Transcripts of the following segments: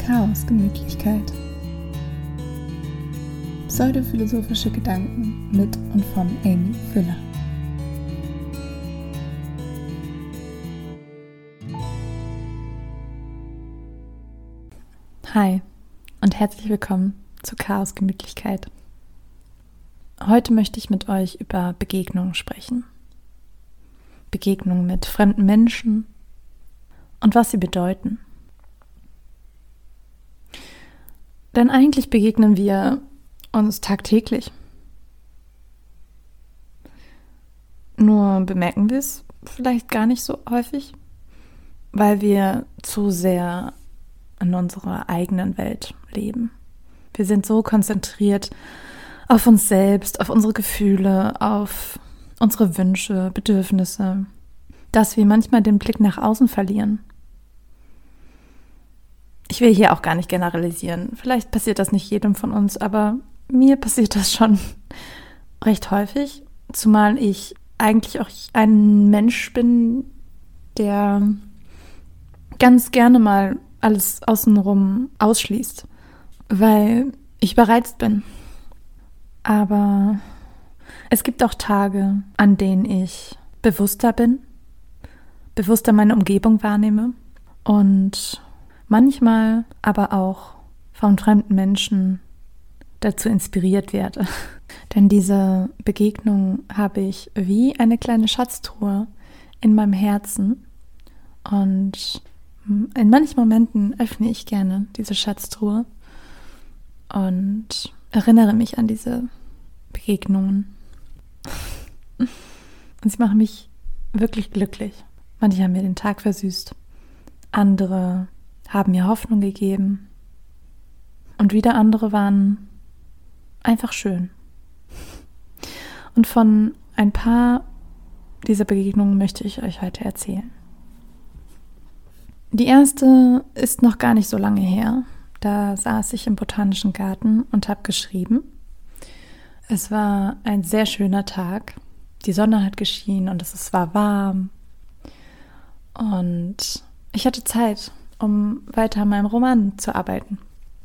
Chaos-Gemütlichkeit. Pseudophilosophische Gedanken mit und von Amy Füller. Hi und herzlich willkommen zu Chaos-Gemütlichkeit. Heute möchte ich mit euch über Begegnungen sprechen. Begegnungen mit fremden Menschen und was sie bedeuten. Denn eigentlich begegnen wir uns tagtäglich. Nur bemerken wir es vielleicht gar nicht so häufig, weil wir zu sehr in unserer eigenen Welt leben. Wir sind so konzentriert auf uns selbst, auf unsere Gefühle, auf unsere Wünsche, Bedürfnisse, dass wir manchmal den Blick nach außen verlieren. Ich will hier auch gar nicht generalisieren. Vielleicht passiert das nicht jedem von uns, aber mir passiert das schon recht häufig, zumal ich eigentlich auch ein Mensch bin, der ganz gerne mal alles außenrum ausschließt, weil ich bereizt bin. Aber es gibt auch Tage, an denen ich bewusster bin, bewusster meine Umgebung wahrnehme und manchmal aber auch von fremden Menschen dazu inspiriert werde. Denn diese Begegnung habe ich wie eine kleine Schatztruhe in meinem Herzen. Und in manchen Momenten öffne ich gerne diese Schatztruhe und erinnere mich an diese Begegnungen. Und sie machen mich wirklich glücklich. Manche haben mir den Tag versüßt. Andere haben mir Hoffnung gegeben. Und wieder andere waren einfach schön. Und von ein paar dieser Begegnungen möchte ich euch heute erzählen. Die erste ist noch gar nicht so lange her. Da saß ich im Botanischen Garten und habe geschrieben. Es war ein sehr schöner Tag. Die Sonne hat geschienen und es war warm. Und ich hatte Zeit, um weiter an meinem Roman zu arbeiten.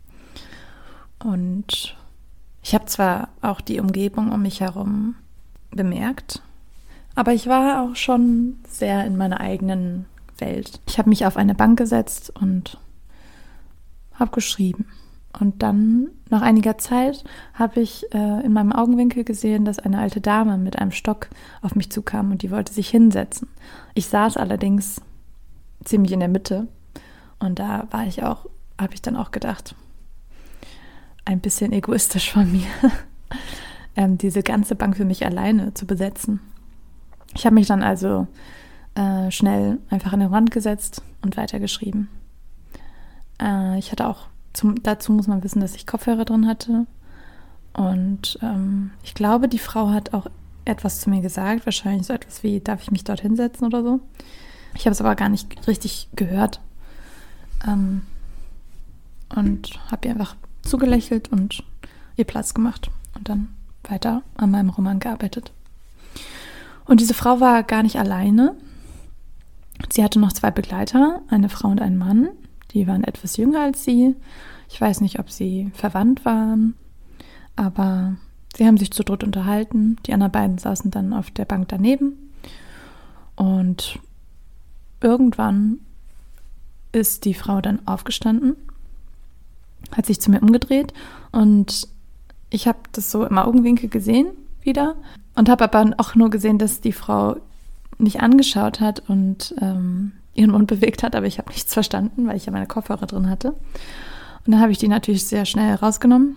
Und ich habe zwar auch die Umgebung um mich herum bemerkt, aber ich war auch schon sehr in meiner eigenen Welt. Ich habe mich auf eine Bank gesetzt und habe geschrieben. Und dann, nach einiger Zeit, habe ich in meinem Augenwinkel gesehen, dass eine alte Dame mit einem Stock auf mich zukam und die wollte sich hinsetzen. Ich saß allerdings ziemlich in der Mitte und da habe ich dann auch gedacht, ein bisschen egoistisch von mir, diese ganze Bank für mich alleine zu besetzen. Ich habe mich dann also schnell einfach an den Rand gesetzt und weitergeschrieben. Ich hatte auch, dazu muss man wissen, dass ich Kopfhörer drin hatte. Und ich glaube, die Frau hat auch etwas zu mir gesagt, wahrscheinlich so etwas wie, darf ich mich dort hinsetzen oder so. Ich habe es aber gar nicht richtig gehört. Und habe ihr einfach zugelächelt und ihr Platz gemacht und dann weiter an meinem Roman gearbeitet. Und diese Frau war gar nicht alleine. Sie hatte noch 2 Begleiter, eine Frau und einen Mann. Die waren etwas jünger als sie. Ich weiß nicht, ob sie verwandt waren, aber sie haben sich zu dritt unterhalten. Die anderen beiden saßen dann auf der Bank daneben. Und irgendwann ist die Frau dann aufgestanden, hat sich zu mir umgedreht und ich habe das so im Augenwinkel gesehen wieder und habe aber auch nur gesehen, dass die Frau mich angeschaut hat und ihren Mund bewegt hat, aber ich habe nichts verstanden, weil ich ja meine Kopfhörer drin hatte. Und dann habe ich die natürlich sehr schnell rausgenommen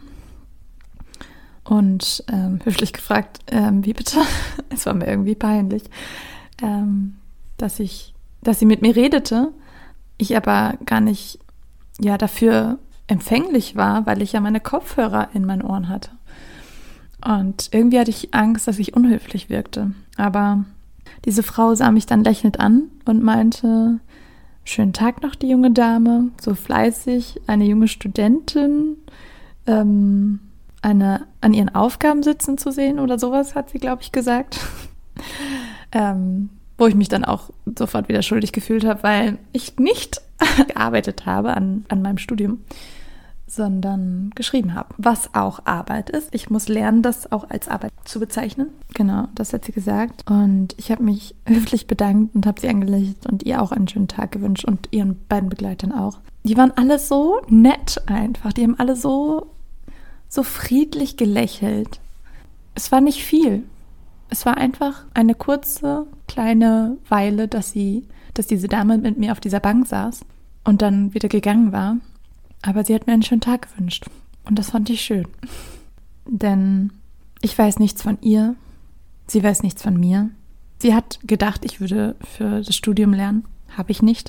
und höflich gefragt, wie bitte? Es war mir irgendwie peinlich, dass sie mit mir redete, ich aber gar nicht dafür empfänglich war, weil ich ja meine Kopfhörer in meinen Ohren hatte. Und irgendwie hatte ich Angst, dass ich unhöflich wirkte. Aber diese Frau sah mich dann lächelnd an und meinte, schönen Tag noch, die junge Dame, so fleißig, eine junge Studentin, an ihren Aufgaben sitzen zu sehen oder sowas, hat sie, glaube ich, gesagt. Wo ich mich dann auch sofort wieder schuldig gefühlt habe, weil ich nicht gearbeitet habe an meinem Studium, sondern geschrieben habe, was auch Arbeit ist. Ich muss lernen, das auch als Arbeit zu bezeichnen. Genau, das hat sie gesagt. Und ich habe mich höflich bedankt und habe sie angelächelt und ihr auch einen schönen Tag gewünscht und ihren beiden Begleitern auch. Die waren alle so nett einfach. Die haben alle so friedlich gelächelt. Es war nicht viel. Es war einfach eine kurze, kleine Weile, dass diese Dame mit mir auf dieser Bank saß und dann wieder gegangen war. Aber sie hat mir einen schönen Tag gewünscht. Und das fand ich schön. Denn ich weiß nichts von ihr. Sie weiß nichts von mir. Sie hat gedacht, ich würde für das Studium lernen. Habe ich nicht.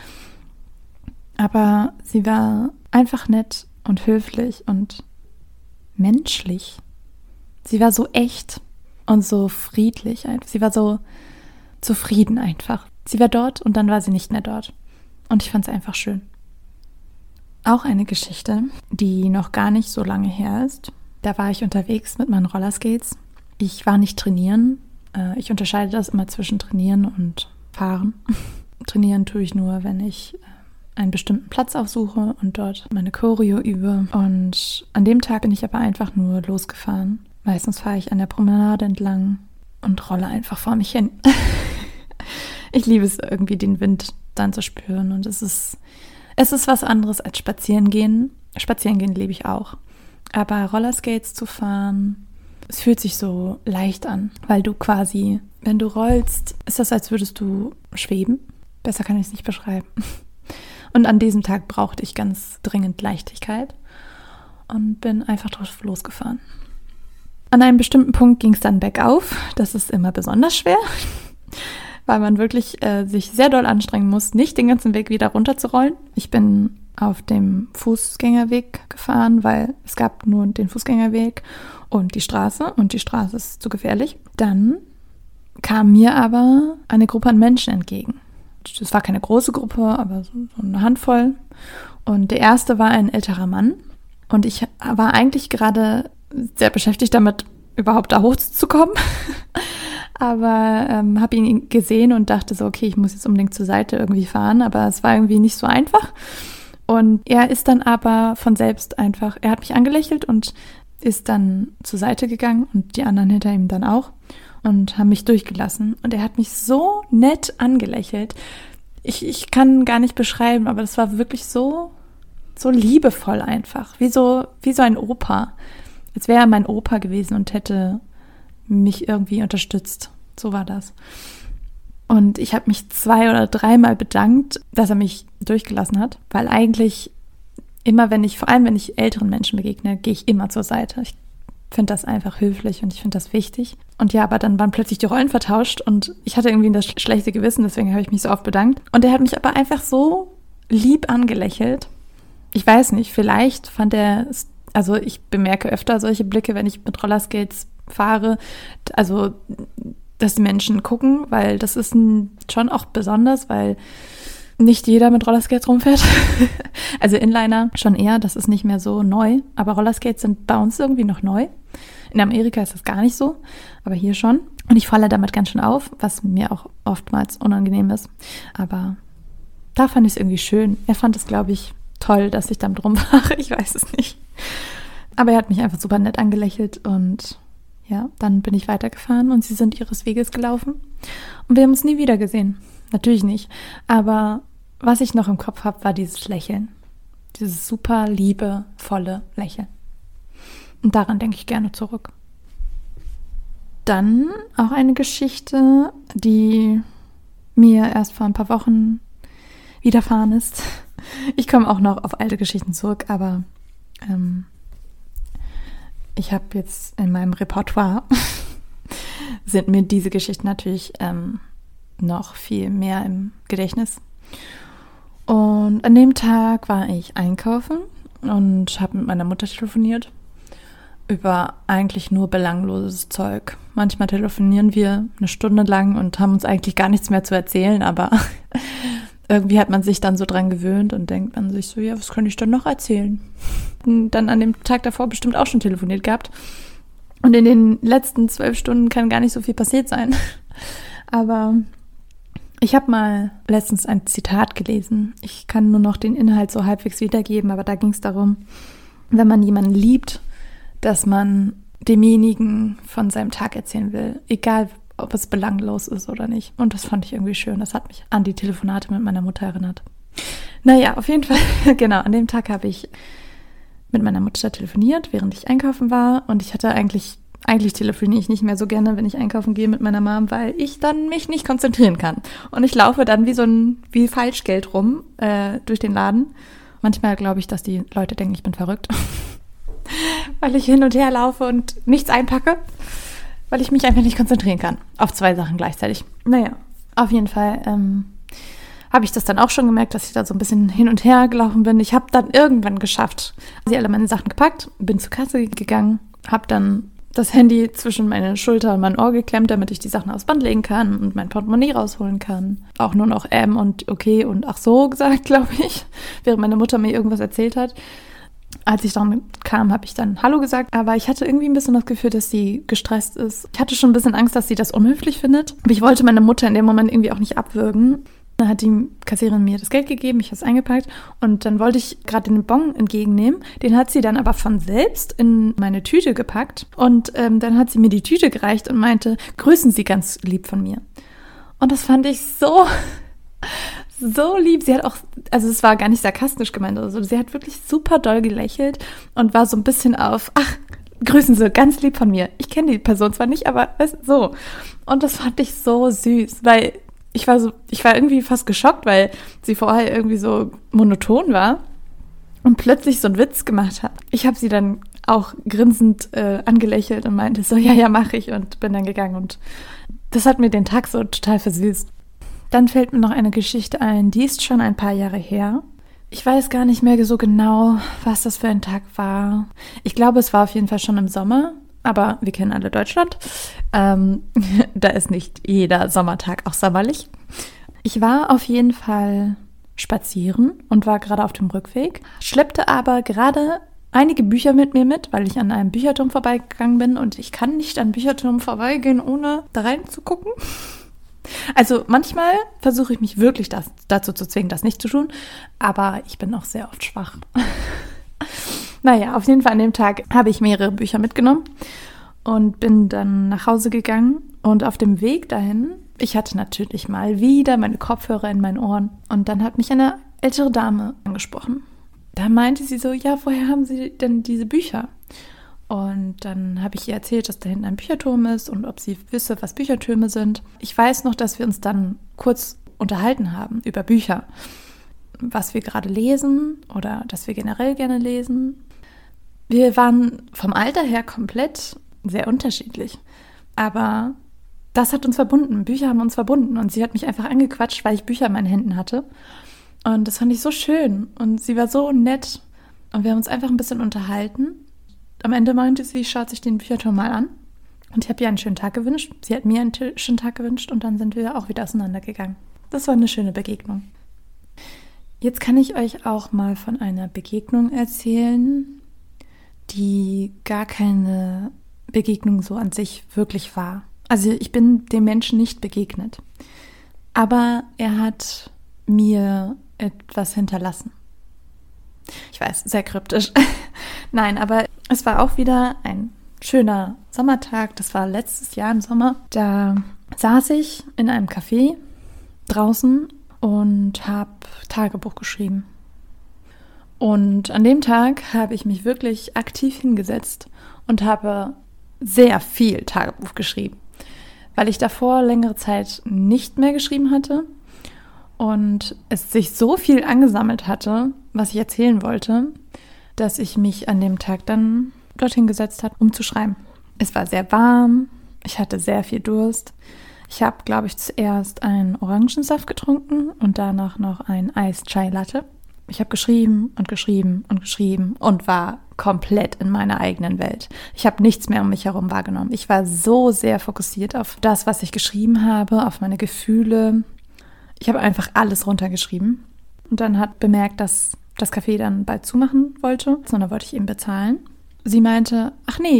Aber sie war einfach nett und höflich und menschlich. Sie war so echt und so friedlich. Sie war so zufrieden einfach. Sie war dort und dann war sie nicht mehr dort. Und ich fand es einfach schön. Auch eine Geschichte, die noch gar nicht so lange her ist. Da war ich unterwegs mit meinen Rollerskates. Ich war nicht trainieren. Ich unterscheide das immer zwischen trainieren und fahren. Trainieren tue ich nur, wenn ich einen bestimmten Platz aufsuche und dort meine Choreo übe. Und an dem Tag bin ich aber einfach nur losgefahren. Meistens fahre ich an der Promenade entlang und rolle einfach vor mich hin. Ich liebe es irgendwie, den Wind dann zu spüren. Und es ist was anderes als Spazierengehen. Spazierengehen liebe ich auch. Aber Rollerskates zu fahren, es fühlt sich so leicht an, weil du quasi, wenn du rollst, ist das, als würdest du schweben. Besser kann ich es nicht beschreiben. Und an diesem Tag brauchte ich ganz dringend Leichtigkeit und bin einfach drauf losgefahren. An einem bestimmten Punkt ging es dann bergauf. Das ist immer besonders schwer, weil man wirklich sich sehr doll anstrengen muss, nicht den ganzen Weg wieder runterzurollen. Ich bin auf dem Fußgängerweg gefahren, weil es gab nur den Fußgängerweg und die Straße ist zu gefährlich. Dann kam mir aber eine Gruppe an Menschen entgegen. Es war keine große Gruppe, aber so eine Handvoll. Und der erste war ein älterer Mann. Und ich war eigentlich gerade sehr beschäftigt damit, überhaupt da hochzukommen. Aber habe ihn gesehen und dachte so, okay, ich muss jetzt unbedingt zur Seite irgendwie fahren. Aber es war irgendwie nicht so einfach. Und er ist dann aber von selbst einfach, er hat mich angelächelt und ist dann zur Seite gegangen und die anderen hinter ihm dann auch. Und haben mich durchgelassen. Und er hat mich so nett angelächelt. Ich kann gar nicht beschreiben, aber das war wirklich so liebevoll einfach. Wie so ein Opa. Als wäre er mein Opa gewesen und hätte mich irgendwie unterstützt. So war das. Und ich habe mich 2 oder 3 Mal bedankt, dass er mich durchgelassen hat. Weil eigentlich immer, vor allem wenn ich älteren Menschen begegne, gehe ich immer zur Seite. Ich finde das einfach höflich und ich finde das wichtig. Und ja, aber dann waren plötzlich die Rollen vertauscht und ich hatte irgendwie das schlechte Gewissen, deswegen habe ich mich so oft bedankt. Und er hat mich aber einfach so lieb angelächelt. Ich weiß nicht, vielleicht fand er es, also ich bemerke öfter solche Blicke, wenn ich mit Rollerskates fahre, also dass die Menschen gucken, weil das ist schon auch besonders, weil nicht jeder mit Rollerskates rumfährt. Also Inliner schon eher, das ist nicht mehr so neu. Aber Rollerskates sind bei uns irgendwie noch neu. In Amerika ist das gar nicht so, aber hier schon. Und ich falle damit ganz schön auf, was mir auch oftmals unangenehm ist. Aber da fand ich es irgendwie schön. Er fand es, glaube ich, toll, dass ich damit rumfahre. Ich weiß es nicht. Aber er hat mich einfach super nett angelächelt und ja, dann bin ich weitergefahren und sie sind ihres Weges gelaufen. Und wir haben uns nie wieder gesehen. Natürlich nicht. Aber was ich noch im Kopf habe, war dieses Lächeln. Dieses super liebevolle Lächeln. Und daran denke ich gerne zurück. Dann auch eine Geschichte, die mir erst vor ein paar Wochen widerfahren ist. Ich komme auch noch auf alte Geschichten zurück, aber ich habe jetzt in meinem Repertoire sind mir diese Geschichten natürlich noch viel mehr im Gedächtnis. Und an dem Tag war ich einkaufen und habe mit meiner Mutter telefoniert über eigentlich nur belangloses Zeug. Manchmal telefonieren wir 1 Stunde lang und haben uns eigentlich gar nichts mehr zu erzählen, aber irgendwie hat man sich dann so dran gewöhnt und denkt man sich so, ja, was könnte ich denn noch erzählen? Und dann an dem Tag davor bestimmt auch schon telefoniert gehabt. Und in den letzten 12 Stunden kann gar nicht so viel passiert sein. Aber Ich habe mal letztens ein Zitat gelesen. Ich kann nur noch den Inhalt so halbwegs wiedergeben, aber da ging es darum, wenn man jemanden liebt, dass man demjenigen von seinem Tag erzählen will, egal ob es belanglos ist oder nicht. Und das fand ich irgendwie schön. Das hat mich an die Telefonate mit meiner Mutter erinnert. Naja, auf jeden Fall, genau, an dem Tag habe ich mit meiner Mutter telefoniert, während ich einkaufen war. Und ich hatte eigentlich telefoniere ich nicht mehr so gerne, wenn ich einkaufen gehe mit meiner Mom, weil ich dann mich nicht konzentrieren kann. Und ich laufe dann wie Falschgeld rum durch den Laden. Manchmal glaube ich, dass die Leute denken, ich bin verrückt, weil ich hin und her laufe und nichts einpacke, weil ich mich einfach nicht konzentrieren kann auf 2 Sachen gleichzeitig. Naja, auf jeden Fall habe ich das dann auch schon gemerkt, dass ich da so ein bisschen hin und her gelaufen bin. Ich habe dann irgendwann geschafft, alle meine Sachen gepackt, bin zur Kasse gegangen, habe dann das Handy zwischen meine Schulter und mein Ohr geklemmt, damit ich die Sachen aufs Band legen kann und mein Portemonnaie rausholen kann. Auch nur noch und okay und ach so gesagt, glaube ich, während meine Mutter mir irgendwas erzählt hat. Als ich dann kam, habe ich dann Hallo gesagt, aber ich hatte irgendwie ein bisschen das Gefühl, dass sie gestresst ist. Ich hatte schon ein bisschen Angst, dass sie das unhöflich findet. Aber ich wollte meine Mutter in dem Moment irgendwie auch nicht abwürgen. Dann hat die Kassiererin mir das Geld gegeben, ich habe es eingepackt und dann wollte ich gerade den Bon entgegennehmen. Den hat sie dann aber von selbst in meine Tüte gepackt und dann hat sie mir die Tüte gereicht und meinte, grüßen Sie ganz lieb von mir. Und das fand ich so lieb. Sie hat auch, also es war gar nicht sarkastisch gemeint oder so, sie hat wirklich super doll gelächelt und war so ein bisschen auf, ach, grüßen Sie ganz lieb von mir. Ich kenne die Person zwar nicht, aber so. Und das fand ich so süß, weil ich war irgendwie fast geschockt, weil sie vorher irgendwie so monoton war und plötzlich so einen Witz gemacht hat. Ich habe sie dann auch grinsend angelächelt und meinte so, ja, mache ich und bin dann gegangen und das hat mir den Tag so total versüßt. Dann fällt mir noch eine Geschichte ein, die ist schon ein paar Jahre her. Ich weiß gar nicht mehr so genau, was das für ein Tag war. Ich glaube, es war auf jeden Fall schon im Sommer. Aber wir kennen alle Deutschland. Da ist nicht jeder Sommertag auch sommerlich. Ich war auf jeden Fall spazieren und war gerade auf dem Rückweg, schleppte aber gerade einige Bücher mit mir mit, weil ich an einem Bücherturm vorbeigegangen bin und ich kann nicht an Bücherturm vorbeigehen, ohne da reinzugucken. Also manchmal versuche ich mich wirklich dazu zu zwingen, das nicht zu tun, aber ich bin auch sehr oft schwach. Naja, auf jeden Fall an dem Tag habe ich mehrere Bücher mitgenommen und bin dann nach Hause gegangen. Und auf dem Weg dahin, ich hatte natürlich mal wieder meine Kopfhörer in meinen Ohren. Und dann hat mich eine ältere Dame angesprochen. Da meinte sie so, ja, woher haben Sie denn diese Bücher? Und dann habe ich ihr erzählt, dass da hinten ein Bücherturm ist und ob sie wisse, was Büchertürme sind. Ich weiß noch, dass wir uns dann kurz unterhalten haben über Bücher, was wir gerade lesen oder dass wir generell gerne lesen. Wir waren vom Alter her komplett sehr unterschiedlich, aber das hat uns verbunden. Bücher haben uns verbunden und sie hat mich einfach angequatscht, weil ich Bücher in meinen Händen hatte und das fand ich so schön und sie war so nett und wir haben uns einfach ein bisschen unterhalten. Am Ende meinte sie, schaut sich den Bücherturm mal an und ich habe ihr einen schönen Tag gewünscht. Sie hat mir einen schönen Tag gewünscht und dann sind wir auch wieder auseinandergegangen. Das war eine schöne Begegnung. Jetzt kann ich euch auch mal von einer Begegnung erzählen, die gar keine Begegnung so an sich wirklich war. Also ich bin dem Menschen nicht begegnet, aber er hat mir etwas hinterlassen. Ich weiß, sehr kryptisch. Nein, aber es war auch wieder ein schöner Sommertag. Das war letztes Jahr im Sommer. Da saß ich in einem Café draußen und habe Tagebuch geschrieben. Und an dem Tag habe ich mich wirklich aktiv hingesetzt und habe sehr viel Tagebuch geschrieben, weil ich davor längere Zeit nicht mehr geschrieben hatte und es sich so viel angesammelt hatte, was ich erzählen wollte, dass ich mich an dem Tag dann dorthin gesetzt habe, um zu schreiben. Es war sehr warm, ich hatte sehr viel Durst. Ich habe, glaube ich, zuerst einen Orangensaft getrunken und danach noch ein Eis Chai Latte. Ich habe geschrieben und geschrieben und geschrieben und war komplett in meiner eigenen Welt. Ich habe nichts mehr um mich herum wahrgenommen. Ich war so sehr fokussiert auf das, was ich geschrieben habe, auf meine Gefühle. Ich habe einfach alles runtergeschrieben und dann hat bemerkt, dass das Café dann bald zumachen wollte. Und dann wollte ich ihm bezahlen. Sie meinte, ach nee,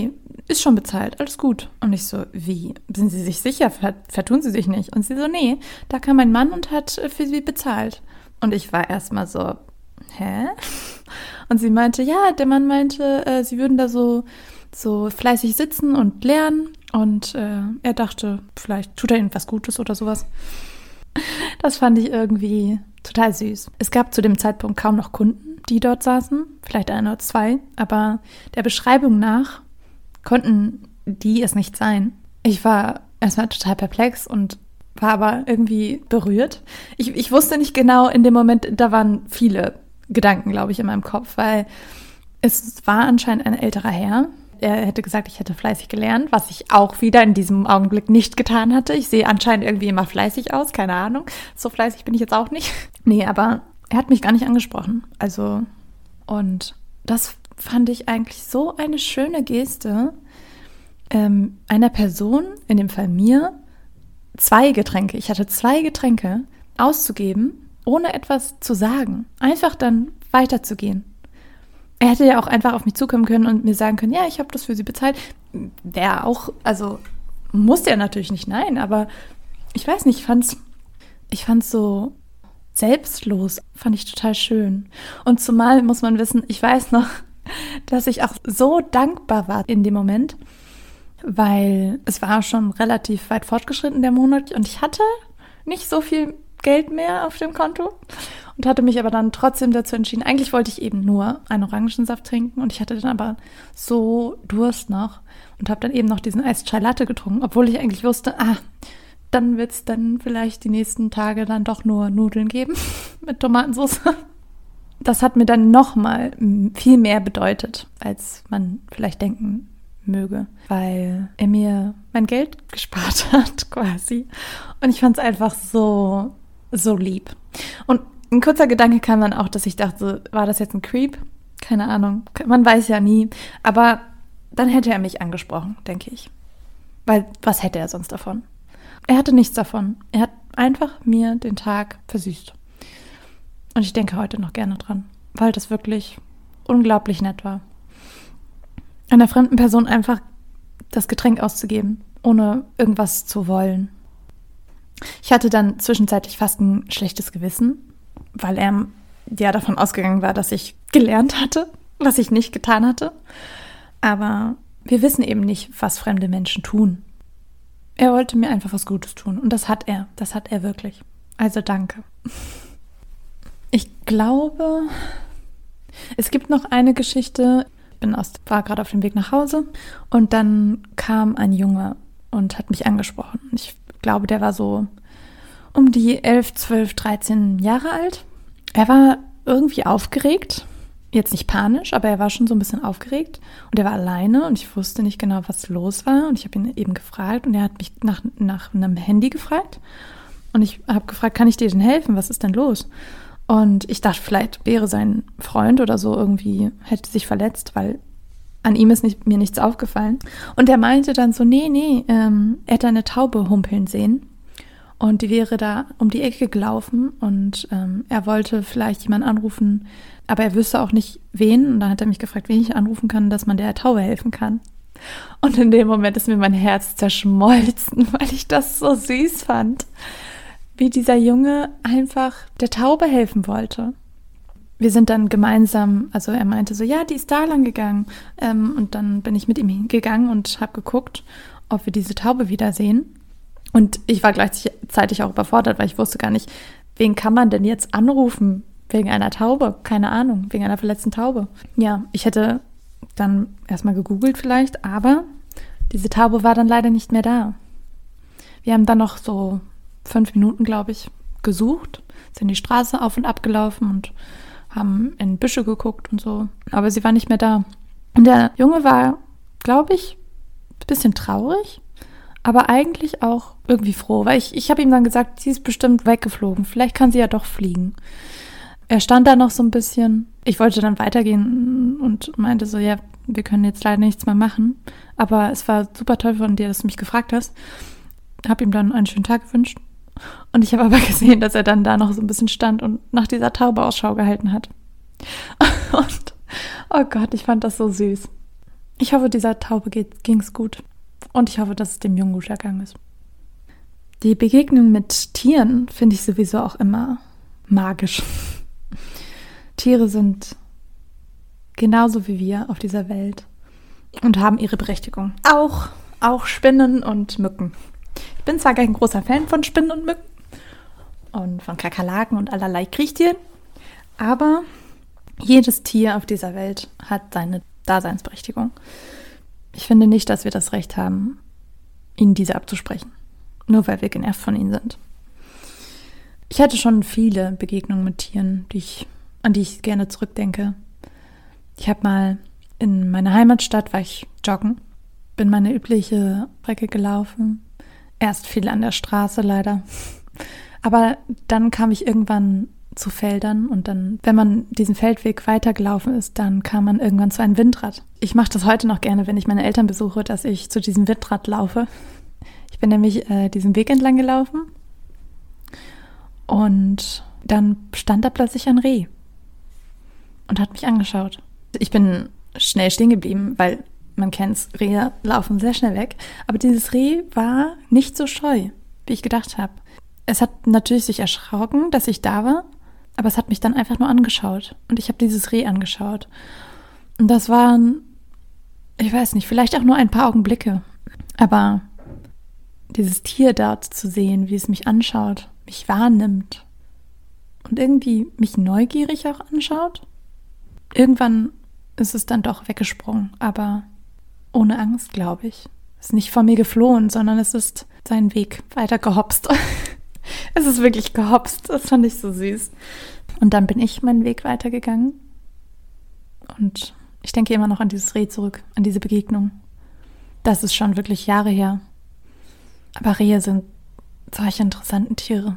ist schon bezahlt, alles gut. Und ich so, wie? Sind Sie sich sicher? Vertun Sie sich nicht? Und sie so, nee, da kam mein Mann und hat für Sie bezahlt. Und ich war erstmal so, hä? Und sie meinte, ja, der Mann meinte, sie würden da so fleißig sitzen und lernen. Und er dachte, vielleicht tut er ihnen was Gutes oder sowas. Das fand ich irgendwie total süß. Es gab zu dem Zeitpunkt kaum noch Kunden, die dort saßen. Vielleicht 1 oder 2. Aber der Beschreibung nach konnten die es nicht sein. Ich war erstmal total perplex und war aber irgendwie berührt. Ich wusste nicht genau in dem Moment, da waren viele Gedanken, glaube ich, in meinem Kopf, weil es war anscheinend ein älterer Herr. Er hätte gesagt, ich hätte fleißig gelernt, was ich auch wieder in diesem Augenblick nicht getan hatte. Ich sehe anscheinend irgendwie immer fleißig aus, keine Ahnung. So fleißig bin ich jetzt auch nicht. Nee, aber er hat mich gar nicht angesprochen. Also, und das fand ich eigentlich so eine schöne Geste, einer Person, in dem Fall mir, 2 Getränke, ich hatte 2 Getränke auszugeben, ohne etwas zu sagen. Einfach dann weiterzugehen. Er hätte ja auch einfach auf mich zukommen können und mir sagen können, ja, ich habe das für Sie bezahlt. Wäre auch, also musste er natürlich nicht, nein, aber ich weiß nicht, ich fand's so selbstlos, fand ich total schön. Und zumal muss man wissen, ich weiß noch, dass ich auch so dankbar war in dem Moment, weil es war schon relativ weit fortgeschritten, der Monat, und ich hatte nicht so viel Geld mehr auf dem Konto und hatte mich aber dann trotzdem dazu entschieden. Eigentlich wollte ich eben nur einen Orangensaft trinken und ich hatte dann aber so Durst noch und habe dann eben noch diesen Iced Chai Latte getrunken, obwohl ich eigentlich wusste, dann wird es dann vielleicht die nächsten Tage dann doch nur Nudeln geben mit Tomatensauce. Das hat mir dann nochmal viel mehr bedeutet, als man vielleicht denken möge, weil er mir mein Geld gespart hat quasi. Und ich fand es einfach so lieb. Und ein kurzer Gedanke kam dann auch, dass ich dachte, war das jetzt ein Creep? Keine Ahnung, man weiß ja nie. Aber dann hätte er mich angesprochen, denke ich. Weil was hätte er sonst davon? Er hatte nichts davon. Er hat einfach mir den Tag versüßt. Und ich denke heute noch gerne dran, weil das wirklich unglaublich nett war. Einer fremden Person einfach das Getränk auszugeben, ohne irgendwas zu wollen. Ich hatte dann zwischenzeitlich fast ein schlechtes Gewissen, weil er ja davon ausgegangen war, dass ich gelernt hatte, was ich nicht getan hatte. Aber wir wissen eben nicht, was fremde Menschen tun. Er wollte mir einfach was Gutes tun und das hat er wirklich. Also danke. Ich glaube, es gibt noch eine Geschichte. War gerade auf dem Weg nach Hause und dann kam ein Junge und hat mich angesprochen. Ich glaube, der war so um die 11, 12, 13 Jahre alt. Er war irgendwie aufgeregt, jetzt nicht panisch, aber er war schon so ein bisschen aufgeregt und er war alleine und ich wusste nicht genau, was los war und ich habe ihn eben gefragt und er hat mich nach einem Handy gefragt und ich habe gefragt, kann ich dir denn helfen, was ist denn los? Und ich dachte, vielleicht wäre sein Freund oder so irgendwie, hätte sich verletzt, weil an ihm ist mir nichts aufgefallen. Und er meinte dann so, nee, er hätte eine Taube humpeln sehen. Und die wäre da um die Ecke gelaufen und er wollte vielleicht jemanden anrufen, aber er wüsste auch nicht, wen. Und dann hat er mich gefragt, wen ich anrufen kann, dass man der Taube helfen kann. Und in dem Moment ist mir mein Herz zerschmolzen, weil ich das so süß fand, wie dieser Junge einfach der Taube helfen wollte. Wir sind dann gemeinsam, also er meinte so, ja, die ist da lang gegangen. Und dann bin ich mit ihm hingegangen und habe geguckt, ob wir diese Taube wiedersehen. Und ich war gleichzeitig auch überfordert, weil ich wusste gar nicht, wen kann man denn jetzt anrufen wegen einer Taube? Keine Ahnung, wegen einer verletzten Taube. Ja, ich hätte dann erstmal gegoogelt vielleicht, aber diese Taube war dann leider nicht mehr da. Wir haben dann noch so 5 Minuten, glaube ich, gesucht, sind die Straße auf und ab gelaufen und haben in Büsche geguckt und so. Aber sie war nicht mehr da. Und der Junge war, glaube ich, ein bisschen traurig, aber eigentlich auch irgendwie froh, weil ich habe ihm dann gesagt, sie ist bestimmt weggeflogen. Vielleicht kann sie ja doch fliegen. Er stand da noch so ein bisschen. Ich wollte dann weitergehen und meinte so, ja, wir können jetzt leider nichts mehr machen. Aber es war super toll von dir, dass du mich gefragt hast. Habe ihm dann einen schönen Tag gewünscht. Und ich habe aber gesehen, dass er dann da noch so ein bisschen stand und nach dieser Taube Ausschau gehalten hat. Und, oh Gott, ich fand das so süß. Ich hoffe, dieser Taube ging's gut. Und ich hoffe, dass es dem Jungen gut ergangen ist. Die Begegnung mit Tieren finde ich sowieso auch immer magisch. Tiere sind genauso wie wir auf dieser Welt und haben ihre Berechtigung. Auch Spinnen und Mücken. Ich bin zwar kein großer Fan von Spinnen und Mücken und von Kakerlaken und allerlei Kriechtieren, aber jedes Tier auf dieser Welt hat seine Daseinsberechtigung. Ich finde nicht, dass wir das Recht haben, ihnen diese abzusprechen, nur weil wir genervt von ihnen sind. Ich hatte schon viele Begegnungen mit Tieren, an die ich gerne zurückdenke. Ich habe mal in meiner Heimatstadt, war ich joggen, bin meine übliche Strecke gelaufen. Erst viel an der Straße leider. Aber dann kam ich irgendwann zu Feldern und dann, wenn man diesen Feldweg weitergelaufen ist, dann kam man irgendwann zu einem Windrad. Ich mache das heute noch gerne, wenn ich meine Eltern besuche, dass ich zu diesem Windrad laufe. Ich bin nämlich diesen Weg entlang gelaufen und dann stand da plötzlich ein Reh und hat mich angeschaut. Ich bin schnell stehen geblieben, weil man kennt's, Rehe laufen sehr schnell weg. Aber dieses Reh war nicht so scheu, wie ich gedacht habe. Es hat natürlich sich erschrocken, dass ich da war, aber es hat mich dann einfach nur angeschaut. Und ich habe dieses Reh angeschaut. Und das waren, ich weiß nicht, vielleicht auch nur ein paar Augenblicke. Aber dieses Tier dort zu sehen, wie es mich anschaut, mich wahrnimmt und irgendwie mich neugierig auch anschaut. Irgendwann ist es dann doch weggesprungen, aber ohne Angst, glaube ich. Es ist nicht vor mir geflohen, sondern es ist seinen Weg weiter gehopst. Es ist wirklich gehopst, das fand ich so süß. Und dann bin ich meinen Weg weitergegangen. Und ich denke immer noch an dieses Reh zurück, an diese Begegnung. Das ist schon wirklich Jahre her. Aber Rehe sind solche interessanten Tiere.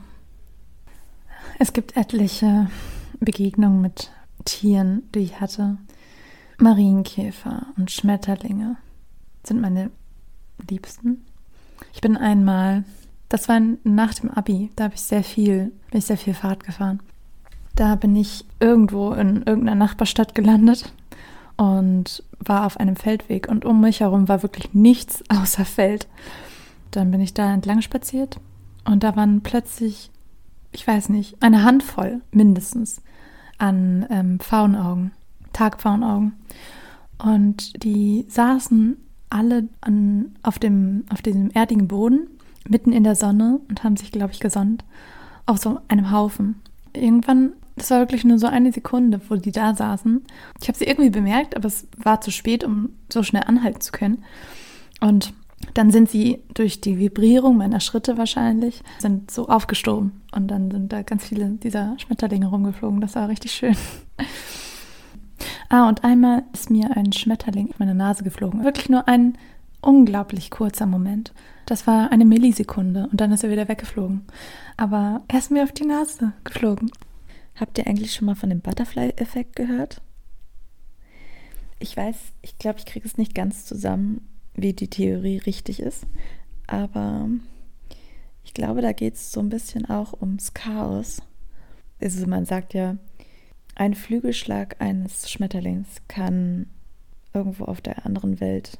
Es gibt etliche Begegnungen mit Tieren, die ich hatte. Marienkäfer und Schmetterlinge sind meine Liebsten. Ich bin einmal, das war nach dem Abi, da bin ich sehr viel Fahrrad gefahren. Da bin ich irgendwo in irgendeiner Nachbarstadt gelandet und war auf einem Feldweg und um mich herum war wirklich nichts außer Feld. Dann bin ich da entlang spaziert und da waren plötzlich, ich weiß nicht, eine Handvoll mindestens an Pfauenaugen, Tagpfauenaugen. Und die saßen alle auf diesem erdigen Boden, mitten in der Sonne und haben sich, glaube ich, gesonnt, auf so einem Haufen. Irgendwann, das war wirklich nur so eine Sekunde, wo die da saßen. Ich habe sie irgendwie bemerkt, aber es war zu spät, um so schnell anhalten zu können. Und dann sind sie durch die Vibrierung meiner Schritte wahrscheinlich, sind so aufgestoben. Und dann sind da ganz viele dieser Schmetterlinge rumgeflogen. Das war richtig schön. Und einmal ist mir ein Schmetterling auf meine Nase geflogen. Wirklich nur ein unglaublich kurzer Moment. Das war eine Millisekunde und dann ist er wieder weggeflogen. Aber er ist mir auf die Nase geflogen. Habt ihr eigentlich schon mal von dem Butterfly-Effekt gehört? Ich glaube, ich kriege es nicht ganz zusammen, wie die Theorie richtig ist. Aber ich glaube, da geht es so ein bisschen auch ums Chaos. Also man sagt ja, ein Flügelschlag eines Schmetterlings kann irgendwo auf der anderen Welt,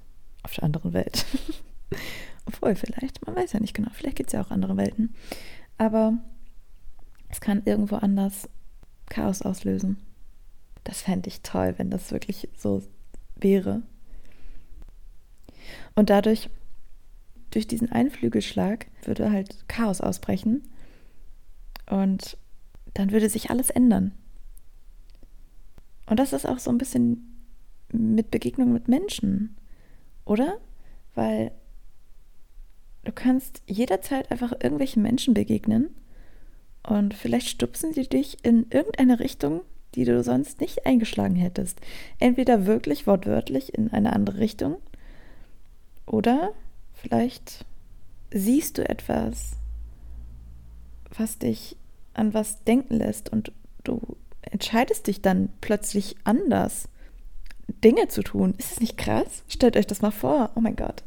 obwohl vielleicht, man weiß ja nicht genau, vielleicht gibt es ja auch andere Welten, aber es kann irgendwo anders Chaos auslösen. Das fände ich toll, wenn das wirklich so wäre. Und durch diesen einen Flügelschlag würde halt Chaos ausbrechen und dann würde sich alles ändern. Und das ist auch so ein bisschen mit Begegnung mit Menschen, oder? Weil du kannst jederzeit einfach irgendwelchen Menschen begegnen und vielleicht stupsen sie dich in irgendeine Richtung, die du sonst nicht eingeschlagen hättest. Entweder wirklich wortwörtlich in eine andere Richtung oder vielleicht siehst du etwas, was dich an was denken lässt und du entscheidest dich dann plötzlich anders, Dinge zu tun. Ist es nicht krass? Stellt euch das mal vor. Oh mein Gott.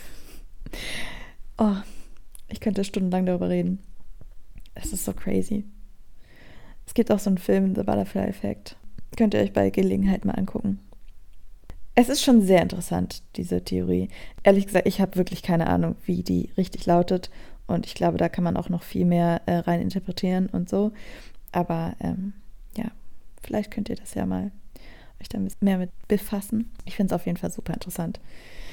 Oh, ich könnte stundenlang darüber reden. Es ist so crazy. Es gibt auch so einen Film, The Butterfly Effect. Könnt ihr euch bei Gelegenheit mal angucken. Es ist schon sehr interessant, diese Theorie. Ehrlich gesagt, ich habe wirklich keine Ahnung, wie die richtig lautet. Und ich glaube, da kann man auch noch viel mehr rein interpretieren und so. Aber ja, vielleicht könnt ihr das ja mal euch da mehr mit befassen. Ich finde es auf jeden Fall super interessant.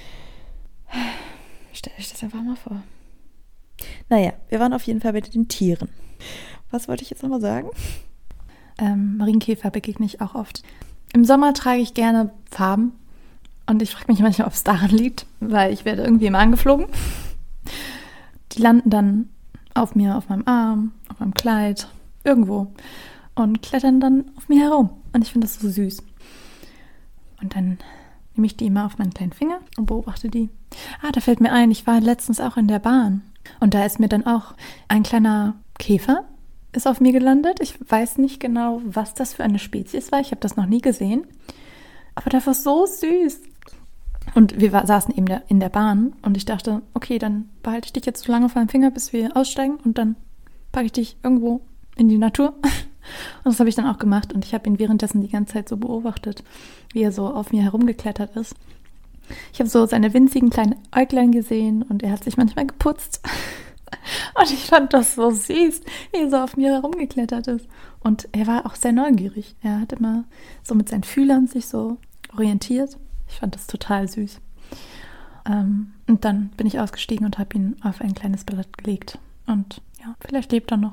Stellt euch das einfach mal vor. Naja, wir waren auf jeden Fall bei den Tieren. Was wollte ich jetzt nochmal sagen? Marienkäfer begegne ich auch oft. Im Sommer trage ich gerne Farben. Und ich frage mich manchmal, ob es daran liegt, weil ich werde irgendwie immer angeflogen. Die landen dann auf mir, auf meinem Arm, auf meinem Kleid, irgendwo und klettern dann auf mir herum. Und ich finde das so süß. Und dann nehme ich die immer auf meinen kleinen Finger und beobachte die. Da fällt mir ein, ich war letztens auch in der Bahn. Und da ist mir dann auch ein kleiner Käfer ist auf mir gelandet. Ich weiß nicht genau, was das für eine Spezies war. Ich habe das noch nie gesehen. Aber der war so süß. Und wir saßen eben in der Bahn und ich dachte, okay, dann behalte ich dich jetzt so lange auf meinem Finger, bis wir aussteigen und dann packe ich dich irgendwo in die Natur. Und das habe ich dann auch gemacht und ich habe ihn währenddessen die ganze Zeit so beobachtet, wie er so auf mir herumgeklettert ist. Ich habe so seine winzigen kleinen Äuglein gesehen und er hat sich manchmal geputzt. Und ich fand das so süß, wie er so auf mir herumgeklettert ist. Und er war auch sehr neugierig. Er hat immer so mit seinen Fühlern sich so orientiert. Ich fand das total süß. Und dann bin ich ausgestiegen und habe ihn auf ein kleines Blatt gelegt. Und ja, vielleicht lebt er noch.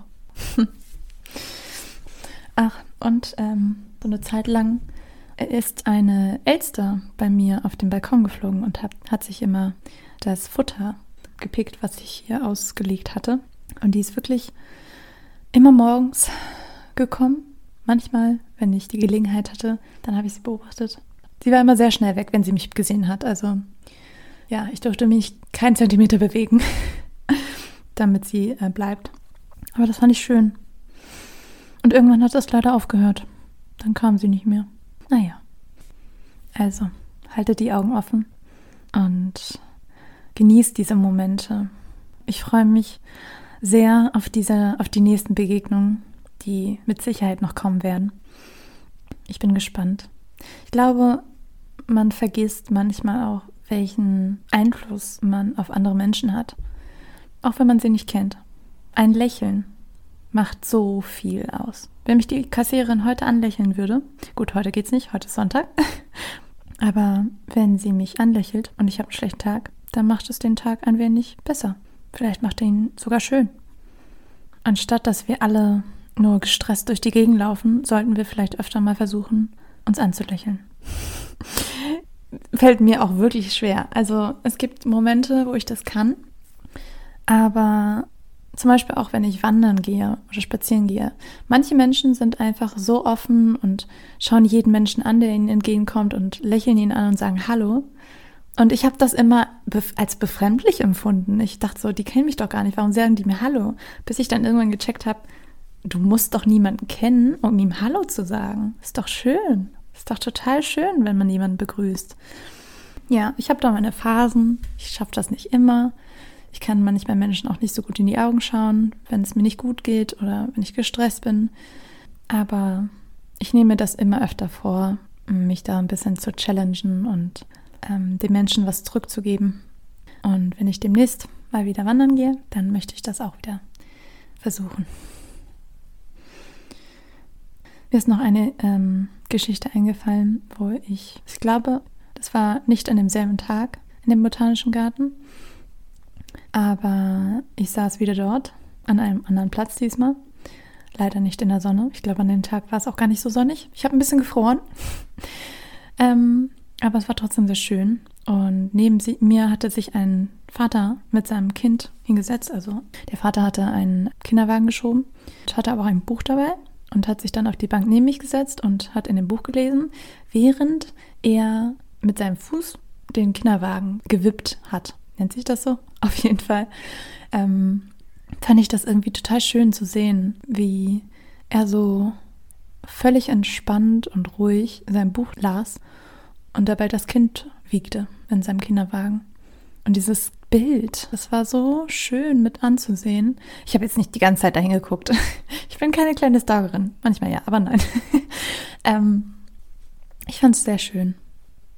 Und so eine Zeit lang ist eine Elster bei mir auf dem Balkon geflogen und hat sich immer das Futter gepickt, was ich hier ausgelegt hatte. Und die ist wirklich immer morgens gekommen. Manchmal, wenn ich die Gelegenheit hatte, dann habe ich sie beobachtet. Sie war immer sehr schnell weg, wenn sie mich gesehen hat. Also ja, ich durfte mich keinen Zentimeter bewegen, damit sie bleibt. Aber das fand ich schön. Und irgendwann hat das leider aufgehört. Dann kam sie nicht mehr. Naja, also haltet die Augen offen und genießt diese Momente. Ich freue mich sehr auf die nächsten Begegnungen, die mit Sicherheit noch kommen werden. Ich bin gespannt. Ich glaube, man vergisst manchmal auch, welchen Einfluss man auf andere Menschen hat, auch wenn man sie nicht kennt. Ein Lächeln macht so viel aus. Wenn mich die Kassiererin heute anlächeln würde, gut, heute geht's nicht, heute ist Sonntag, aber wenn sie mich anlächelt und ich habe einen schlechten Tag, dann macht es den Tag ein wenig besser. Vielleicht macht er ihn sogar schön. Anstatt dass wir alle nur gestresst durch die Gegend laufen, sollten wir vielleicht öfter mal versuchen, uns anzulächeln. Fällt mir auch wirklich schwer. Also es gibt Momente, wo ich das kann, aber zum Beispiel auch, wenn ich wandern gehe oder spazieren gehe. Manche Menschen sind einfach so offen und schauen jeden Menschen an, der ihnen entgegenkommt und lächeln ihn an und sagen Hallo. Und ich habe das immer als befremdlich empfunden. Ich dachte so, die kennen mich doch gar nicht, warum sagen die mir Hallo? Bis ich dann irgendwann gecheckt habe, du musst doch niemanden kennen, um ihm Hallo zu sagen. Ist doch schön. Ist doch total schön, wenn man jemanden begrüßt. Ja, ich habe da meine Phasen. Ich schaffe das nicht immer. Ich kann manchmal Menschen auch nicht so gut in die Augen schauen, wenn es mir nicht gut geht oder wenn ich gestresst bin. Aber ich nehme mir das immer öfter vor, mich da ein bisschen zu challengen und den Menschen was zurückzugeben. Und wenn ich demnächst mal wieder wandern gehe, dann möchte ich das auch wieder versuchen. Mir ist noch eine Geschichte eingefallen, wo ich glaube, das war nicht an demselben Tag in dem Botanischen Garten, aber ich saß wieder dort, an einem anderen Platz diesmal. Leider nicht in der Sonne. Ich glaube, an dem Tag war es auch gar nicht so sonnig. Ich habe ein bisschen gefroren. Aber es war trotzdem sehr schön. Und neben mir hatte sich ein Vater mit seinem Kind hingesetzt. Also der Vater hatte einen Kinderwagen geschoben, hatte aber auch ein Buch dabei und hat sich dann auf die Bank neben mich gesetzt und hat in dem Buch gelesen, während er mit seinem Fuß den Kinderwagen gewippt hat. Nennt sich das so? Auf jeden Fall fand ich das irgendwie total schön zu sehen, wie er so völlig entspannt und ruhig sein Buch las und dabei das Kind wiegte in seinem Kinderwagen. Und dieses Bild, das war so schön mit anzusehen. Ich habe jetzt nicht die ganze Zeit dahin geguckt. Ich bin keine kleine Stalkerin. Manchmal ja, aber nein. Ich fand es sehr schön.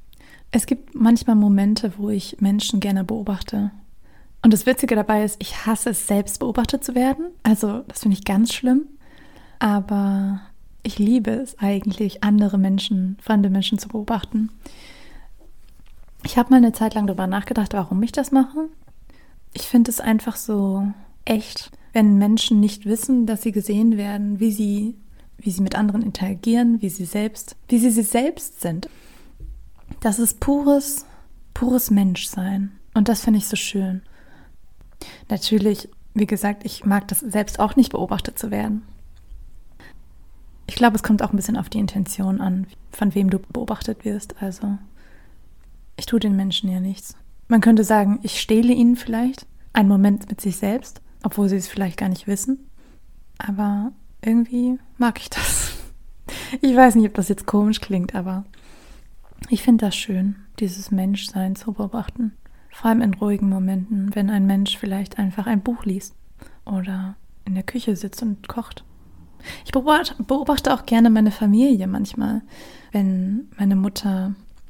Es gibt manchmal Momente, wo ich Menschen gerne beobachte. Und das Witzige dabei ist, ich hasse es, selbst beobachtet zu werden. Also das finde ich ganz schlimm. Aber ich liebe es eigentlich, andere Menschen, fremde Menschen zu beobachten. Ich habe mal eine Zeit lang darüber nachgedacht, warum ich das mache. Ich finde es einfach so echt, wenn Menschen nicht wissen, dass sie gesehen werden, wie sie mit anderen interagieren, wie sie selbst sind. Das ist pures Menschsein. Und das finde ich so schön. Natürlich, wie gesagt, ich mag das selbst auch nicht, beobachtet zu werden. Ich glaube, es kommt auch ein bisschen auf die Intention an, von wem du beobachtet wirst. Also, ich tue den Menschen ja nichts. Man könnte sagen, ich stehle ihnen vielleicht einen Moment mit sich selbst, obwohl sie es vielleicht gar nicht wissen. Aber irgendwie mag ich das. Ich weiß nicht, ob das jetzt komisch klingt, aber ich finde das schön, dieses Menschsein zu beobachten. Vor allem in ruhigen Momenten, wenn ein Mensch vielleicht einfach ein Buch liest oder in der Küche sitzt und kocht. Ich beobachte auch gerne meine Familie manchmal, wenn meine Mutter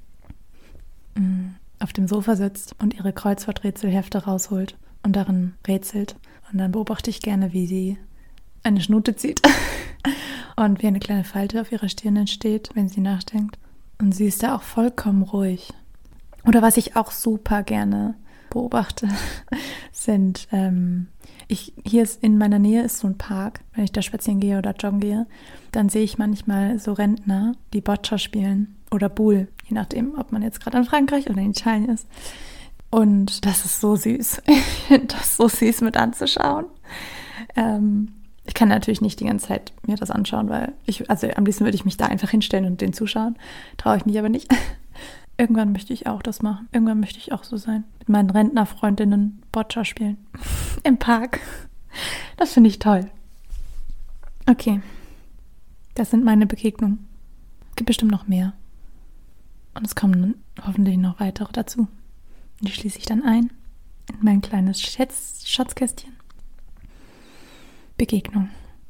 auf dem Sofa sitzt und ihre Kreuzworträtselhefte rausholt und darin rätselt. Und dann beobachte ich gerne, wie sie eine Schnute zieht und wie eine kleine Falte auf ihrer Stirn entsteht, wenn sie nachdenkt. Und sie ist da auch vollkommen ruhig. Oder was ich auch super gerne beobachte, sind, hier ist in meiner Nähe ist so ein Park. Wenn ich da spazieren gehe oder joggen gehe, dann sehe ich manchmal so Rentner, die Boccia spielen oder Boule, je nachdem, ob man jetzt gerade in Frankreich oder in Italien ist. Und das ist so süß. Ich finde das so süß mit anzuschauen. Ich kann natürlich nicht die ganze Zeit mir das anschauen, weil am liebsten würde ich mich da einfach hinstellen und den zuschauen. Traue ich mich aber nicht. Irgendwann möchte ich auch das machen. Irgendwann möchte ich auch so sein. Mit meinen Rentnerfreundinnen Boccia spielen. Im Park. Das finde ich toll. Okay. Das sind meine Begegnungen. Es gibt bestimmt noch mehr. Und es kommen hoffentlich noch weitere dazu. Und die schließe ich dann ein in mein kleines Schatzkästchen. Begegnung.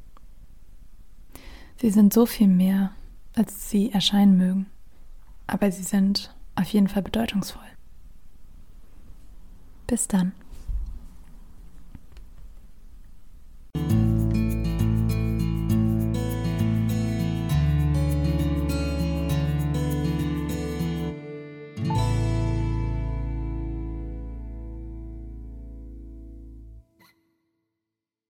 Sie sind so viel mehr, als sie erscheinen mögen. Aber sie sind auf jeden Fall bedeutungsvoll. Bis dann.